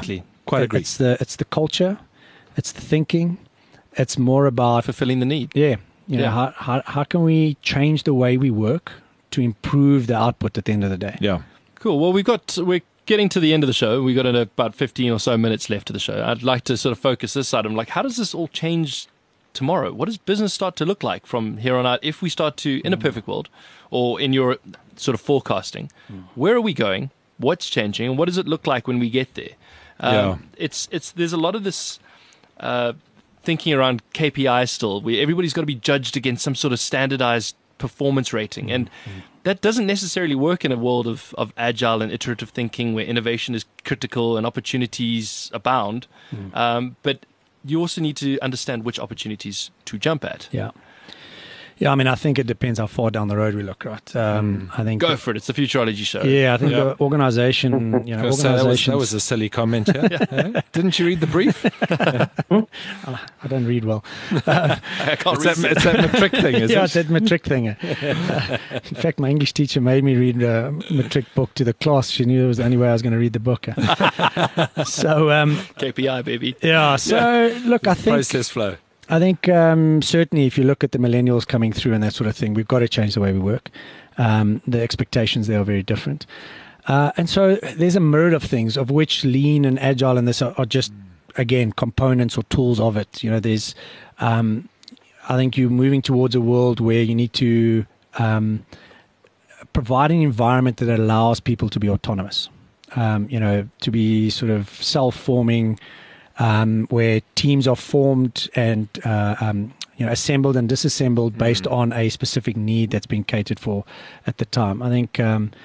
Quite agree. It's the culture, it's the thinking, it's more about fulfilling the need. Yeah. You know, how can we change the way we work to improve the output at the end of the day? Yeah. Cool. Well, we're getting to the end of the show. We've got about 15 or so minutes left of the show. I'd like to sort of focus this item. Like, how does this all change tomorrow? What does business start to look like from here on out if we start to, in a perfect world, or in your sort of forecasting, where are we going? What's changing? And what does it look like when we get there? There's a lot of this thinking around KPIs still, where everybody's got to be judged against some sort of standardized performance rating. And that doesn't necessarily work in a world of agile and iterative thinking where innovation is critical and opportunities abound. But you also need to understand which opportunities to jump at. Yeah, I mean, I think it depends how far down the road we look, right? I think Go for it. It's the Futurology show. Yeah, I think the organization, that was a silly comment. Yeah? Didn't you read the brief? I don't read well. I can't read. It's that matric thing, is it? Yeah, it's that matric thing. In fact, my English teacher made me read a matric book to the class. She knew it was the only way I was going to read the book. So KPI, baby. Yeah. So look, I think process flow. I think certainly if you look at the millennials coming through and that sort of thing, we've got to change the way we work. The expectations there are very different. And so there's a myriad of things of which lean and agile and this are just, again, components or tools of it. You know, there's, I think you're moving towards a world where you need to provide an environment that allows people to be autonomous, to be sort of self-forming, where teams are formed and assembled and disassembled based on a specific need that's been catered for at the time. I think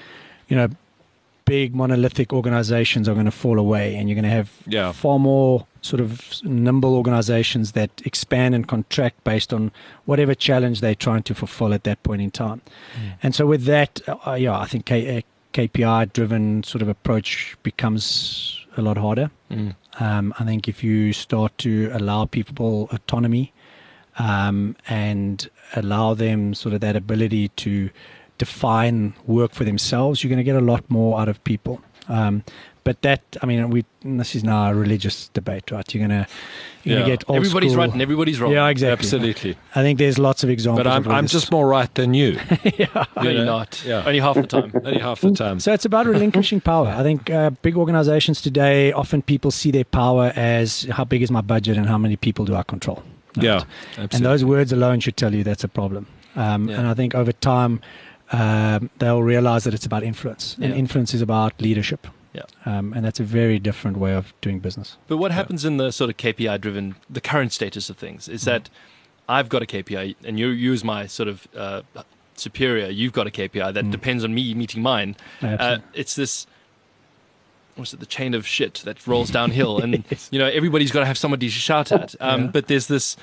big monolithic organizations are going to fall away, and you're going to have far more sort of nimble organizations that expand and contract based on whatever challenge they're trying to fulfill at that point in time. And so with that, I think KPI-driven sort of approach becomes a lot harder. I think if you start to allow people autonomy and allow them sort of that ability to define work for themselves, you're going to get a lot more out of people. But that, I mean, this is now a religious debate, right? You're going to get old everybody's school. right and everybody's wrong. Yeah, exactly. Absolutely. I think there's lots of examples. But I'm just more right than you. No, you're not. Only half the time. Only half the time. So it's about relinquishing power. I think big organizations today, often people see their power as how big is my budget and how many people do I control. Right? Yeah, absolutely. And those words alone should tell you that's a problem. And I think over time, they'll realize that it's about influence. And influence is about leadership. And that's a very different way of doing business. But what happens in the sort of KPI-driven, the current status of things, is that I've got a KPI, and you as my sort of superior, you've got a KPI that depends on me meeting mine. It's this, the chain of shit that rolls downhill, and everybody's got to have somebody to shout at. But there's this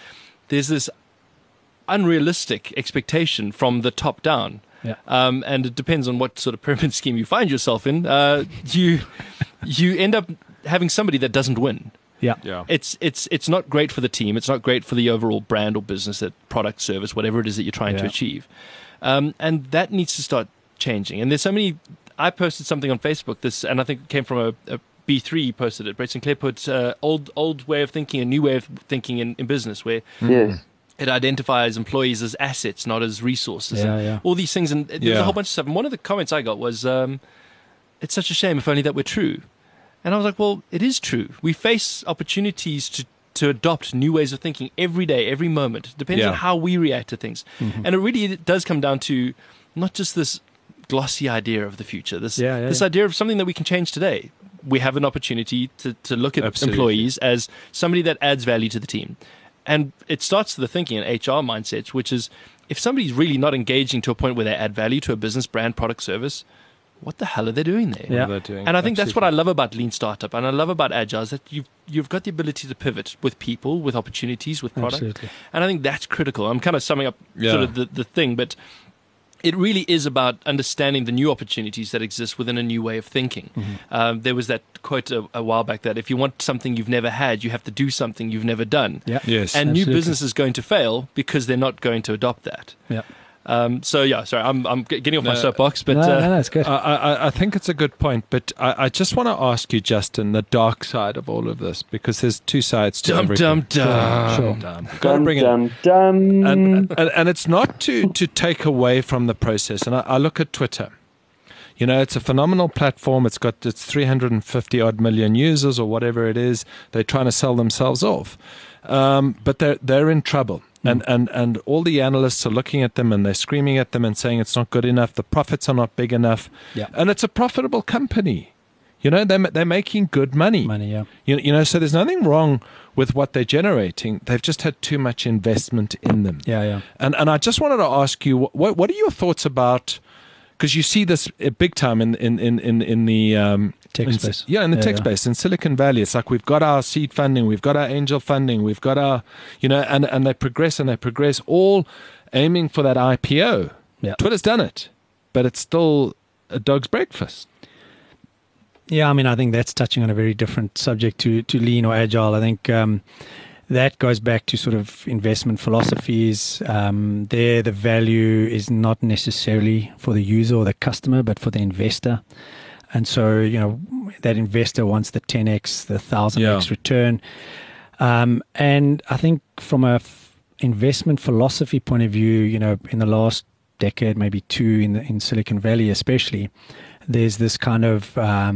unrealistic expectation from the top down. And it depends on what sort of pyramid scheme you find yourself in. You end up having somebody that doesn't win. It's not great for the team. It's not great for the overall brand or business, that product, service, whatever it is that you're trying to achieve. And that needs to start changing. And there's so many. I posted something on Facebook. And I think it came from a B3 posted it. Brett Sinclair put old way of thinking, a new way of thinking in business, where it identifies employees as assets, not as resources. All these things. And there's a whole bunch of stuff. And one of the comments I got was, it's such a shame if only that were true. And I was like, well, it is true. We face opportunities to adopt new ways of thinking every day, every moment. It depends on how we react to things. And it really does come down to not just this glossy idea of the future, this idea of something that we can change today. We have an opportunity to look at employees as somebody that adds value to the team. And it starts to the thinking in HR mindsets, which is if somebody's really not engaging to a point where they add value to a business, brand, product, service, what the hell are they doing there? What are they doing? And I think that's what I love about Lean Startup and I love about Agile, is that you've got the ability to pivot with people, with opportunities, with product. Absolutely. And I think that's critical. I'm kind of summing up sort of the thing, but it really is about understanding the new opportunities that exist within a new way of thinking. There was that quote a while back that if you want something you've never had, you have to do something you've never done. Yes, and absolutely. new business is going to fail because they're not going to adopt that. So yeah, sorry, I'm getting off my soapbox, but no, it's good. I think it's a good point, but I just want to ask you, Justin, the dark side of all of this, because there's two sides to everything. Sure. Got to bring it in. Dum. And it's not to take away from the process. And I look at Twitter. You know, it's a phenomenal platform. It's got its 350 odd million users or whatever it is. They're trying to sell themselves off, but they're in trouble. And all the analysts are looking at them and they're screaming at them and saying it's not good enough. The profits are not big enough. Yeah. And it's a profitable company. You know, they're making good money. Yeah. You know, so there's nothing wrong with what they're generating. They've just had too much investment in them. Yeah. And I just wanted to ask you, what are your thoughts about? Because you see this big time in the Tech space. Yeah, in the tech space in Silicon Valley. It's like we've got our seed funding, we've got our angel funding, we've got our, you know, and they progress, all aiming for that IPO. Yeah. Twitter's done it, but it's still a dog's breakfast. Yeah, I mean, I think that's touching on a very different subject to lean or agile. I think that goes back to sort of investment philosophies. There, the value is not necessarily for the user or the customer, but for the investor. And so, you know, that investor wants the 10x, the 1,000x return. And I think from a investment philosophy point of view, you know, in the last decade, maybe two, in Silicon Valley especially, there's this kind of,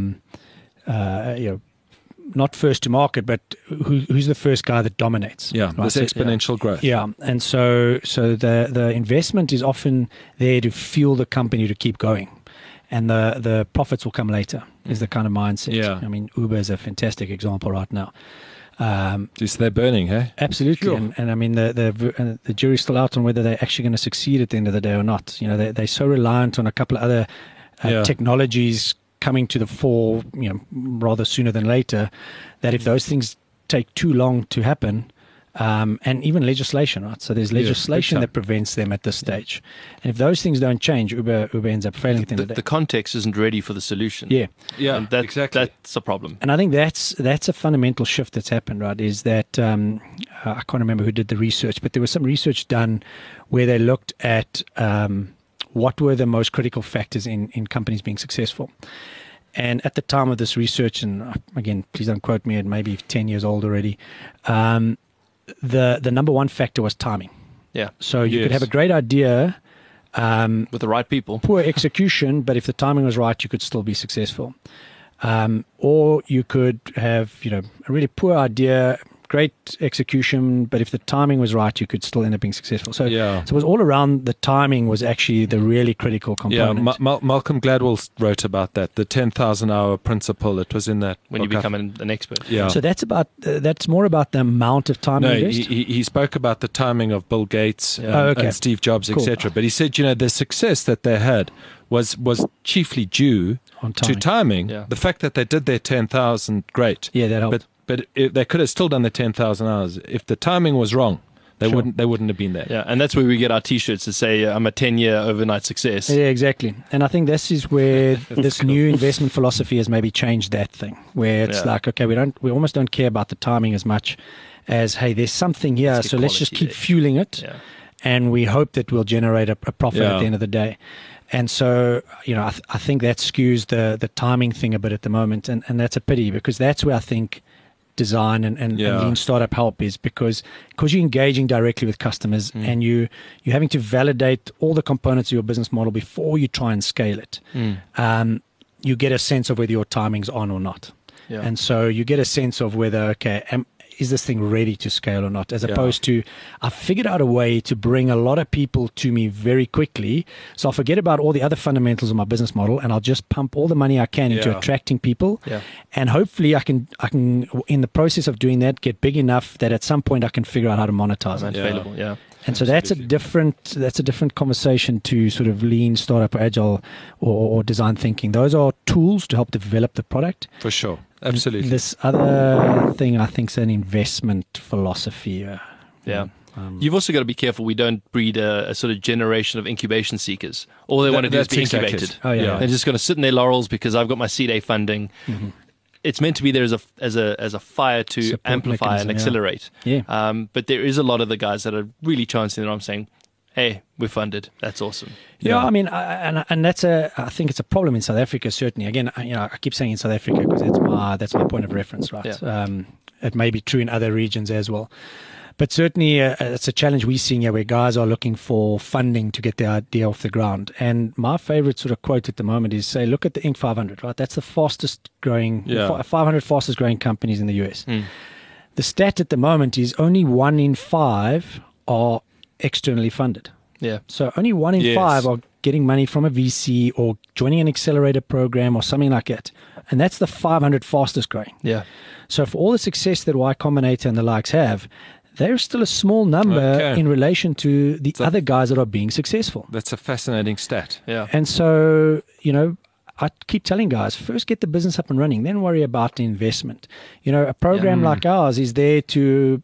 you know, not first to market, but who's the first guy that dominates? Yeah, right? there's exponential growth. Yeah, and so the investment is often there to fuel the company to keep going, and the profits will come later. Is the kind of mindset. Yeah. I mean, Uber is a fantastic example right now. Just they're burning, hey? Absolutely, Sure. and I mean the jury's still out on whether they're actually going to succeed at the end of the day or not. You know, they're so reliant on a couple of other technologies coming to the fore, you know, rather sooner than later, that if those things take too long to happen, and even legislation, right? So there's legislation that prevents them at this stage, and if those things don't change, Uber ends up failing. the context isn't ready for the solution. Yeah, and exactly. That's a problem. and I think that's a fundamental shift that's happened, right? Is that I can't remember who did the research, but there was some research done where they looked at what were the most critical factors in companies being successful. And at the time of this research, and again, please don't quote me, it may be 10 years old already, the number one factor was timing. Yeah. So you could have a great idea, with the right people. poor execution, but if the timing was right, you could still be successful. Or you could have, you know, a really poor idea, great execution, but if the timing was right, you could still end up being successful. So, so it was all around the timing was actually the really critical component. Yeah, Malcolm Gladwell wrote about that, the 10,000 hour principle. It was in that When you become an expert. Yeah. So that's more about the amount of time you invest. He spoke about the timing of Bill Gates and Steve Jobs, Cool. etc. But he said, you know, the success that they had was chiefly due to timing. Yeah. The fact that they did their 10,000, great. Yeah, that helped. But they could have still done the 10,000 hours. If the timing was wrong, they wouldn't have been there. Yeah, and that's where we get our T-shirts that say I'm a 10-year overnight success. Yeah, exactly. And I think this is where this new investment philosophy has maybe changed that thing, where it's like, okay, we almost don't care about the timing as much as, hey, there's something here, so let's just keep fueling it, and we hope that we'll generate a profit at the end of the day. And so, you know, I think that skews the timing thing a bit at the moment, and that's a pity, because that's where I think design and lean startup help is, because you're engaging directly with customers and you're having to validate all the components of your business model before you try and scale it. You get a sense of whether your timing's on or not. Yeah. And so you get a sense of whether, okay, is this thing ready to scale or not, as opposed to, I figured out a way to bring a lot of people to me very quickly, so I'll forget about all the other fundamentals of my business model and I'll just pump all the money I can into attracting people, and hopefully I can in the process of doing that get big enough that at some point I can figure out how to monetize it. Available, And so that's a different conversation to sort of lean, startup, or agile, or design thinking. Those are tools to help develop the product. For sure. Absolutely. This other thing, I think, is an investment philosophy. You've also got to be careful we don't breed a sort of generation of incubation seekers. All they want to do is be incubated. They're just going to sit in their laurels because I've got my Seed A funding. It's meant to be there as a fire to support amplify and accelerate. Yeah. But there is a lot of the guys that are really chancing their arm saying, hey, we're funded. That's awesome. Yeah, I mean, and that's I think it's a problem in South Africa, certainly. Again, I keep saying in South Africa because that's my point of reference, right? Yeah. It may be true in other regions as well. But certainly it's a challenge we're seeing here where guys are looking for funding to get their idea off the ground. And my favorite sort of quote at the moment is, say, look at the Inc. 500, right? That's the fastest growing, 500 fastest growing companies in the US. The stat at the moment is only 1 in 5 are externally funded. Yeah. So only 1 in 5 are getting money from a VC or joining an accelerator program or something like that. And that's the 500 fastest growing. Yeah. So for all the success that Y Combinator and the likes have, they're still a small number in relation to the other guys that are being successful. That's a fascinating stat. Yeah. And so, I keep telling guys, first get the business up and running, then worry about the investment. A program like ours is there to,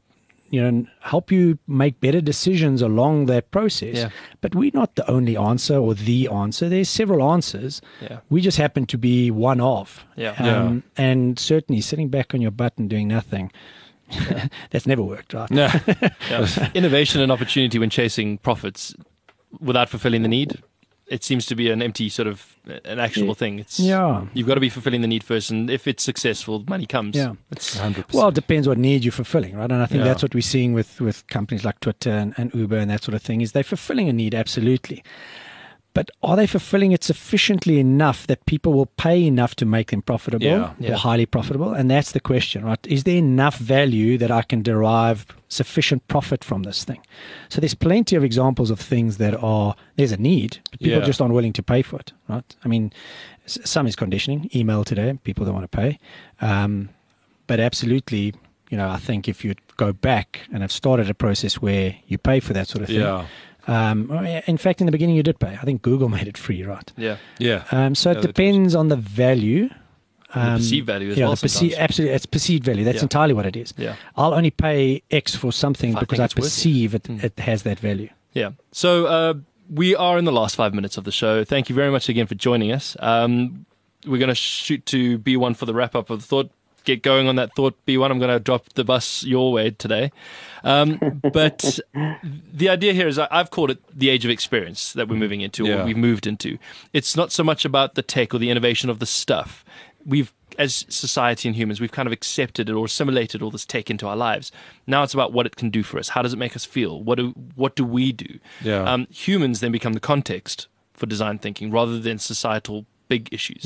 help you make better decisions along that process. Yeah. But we're not the only answer or the answer. There's several answers. Yeah. We just happen to be one of. Yeah. And certainly sitting back on your butt and doing nothing, that's never worked, right? No. Innovation and opportunity when chasing profits without fulfilling the need, it seems to be an empty sort of an actual thing. You've got to be fulfilling the need first, and if it's successful, money comes. Yeah. It's 100%. Well, it depends what need you're fulfilling, right? And I think that's what we're seeing with companies like Twitter and Uber and that sort of thing, is they're fulfilling a need, absolutely. But are they fulfilling it sufficiently enough that people will pay enough to make them profitable or highly profitable? And that's the question, right? Is there enough value that I can derive sufficient profit from this thing? So there's plenty of examples of things that there's a need, but people just aren't willing to pay for it, right? I mean, some is conditioning. Email today, people don't want to pay. But absolutely, I think if you go back and have started a process where you pay for that sort of thing. In fact, in the beginning, you did pay. I think Google made it free, right? Yeah. So it depends on the value. The perceived value as well. Absolutely, it's perceived value. That's entirely what it is. Yeah. I'll only pay X for something because I it's worth perceive it has that value. Yeah. So we are in the last 5 minutes of the show. Thank you very much again for joining us. We're going to shoot to B1 for the wrap-up of the thought. Get going on that thought, B1. I'm going to drop the bus your way today. But the idea here is I've called it the age of experience that we're moving into, or we've moved into. It's not so much about the tech or the innovation of the stuff. We've, as society and humans, we've kind of accepted it or assimilated all this tech into our lives. Now it's about what it can do for us. How does it make us feel? What do we do? Yeah. Humans then become the context for design thinking rather than societal big issues.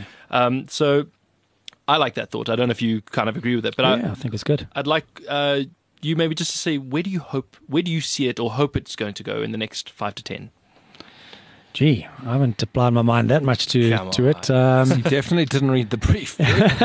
So I like that thought. I don't know if you kind of agree with it, but I think it's good. I'd like you maybe just to say, where do you see it or hope it's going to go in the next 5 to 10? Gee, I haven't applied my mind that much to it. You definitely didn't read the brief.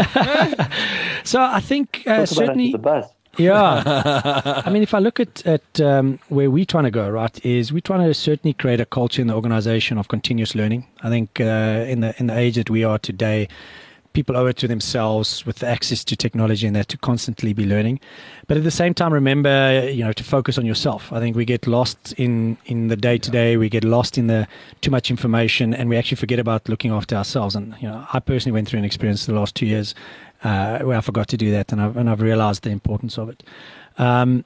So I think certainly. The bus. Yeah. I mean, if I look at where we're trying to go, right, is we're trying to certainly create a culture in the organization of continuous learning. I think in the age that we are today, people owe it to themselves with access to technology and that to constantly be learning. But at the same time, remember, to focus on yourself. I think we get lost in the day-to-day. We get lost in the too much information, and we actually forget about looking after ourselves. And, I personally went through an experience the last 2 years where I forgot to do that, and I've realized the importance of it. I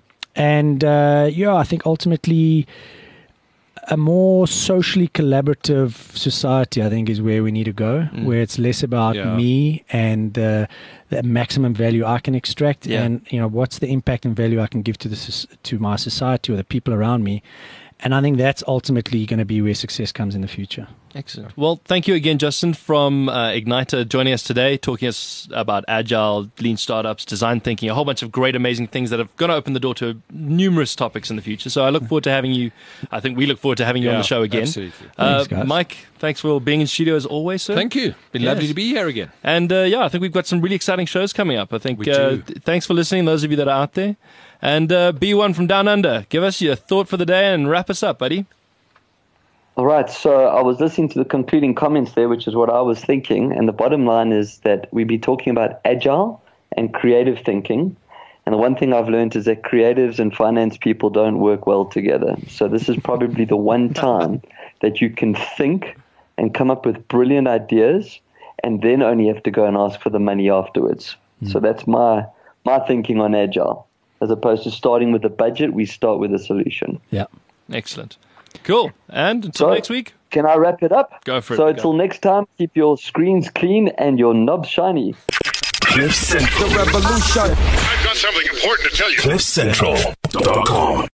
think ultimately a more socially collaborative society, I think, is where we need to go, where it's less about me and the maximum value I can extract and, what's the impact and value I can give to my society or the people around me. And I think that's ultimately going to be where success comes in the future. Excellent. Well, thank you again, Justin, from Igniter, joining us today, talking us about agile, lean startups, design thinking, a whole bunch of great, amazing things that have going to open the door to numerous topics in the future. So I look forward to having you. I think we look forward to having you on the show again. Absolutely. Thanks, guys. Mike, thanks for being in studio as always, sir. Thank you. Been lovely to be here again. And I think we've got some really exciting shows coming up. I think We do. Thanks for listening, those of you that are out there. And B1 from Down Under, give us your thought for the day and wrap us up, buddy. All right, so I was listening to the concluding comments there, which is what I was thinking. And the bottom line is that we be talking about agile and creative thinking. And the one thing I've learned is that creatives and finance people don't work well together. So this is probably the one time that you can think and come up with brilliant ideas and then only have to go and ask for the money afterwards. So that's my thinking on agile. As opposed to starting with a budget, we start with a solution. Yeah. Excellent. Cool. And until next week. Can I wrap it up? Go for it. So until next time, keep your screens clean and your knobs shiny. Cliff Central. The revolution. I've got something important to tell you. CliffCentral.com.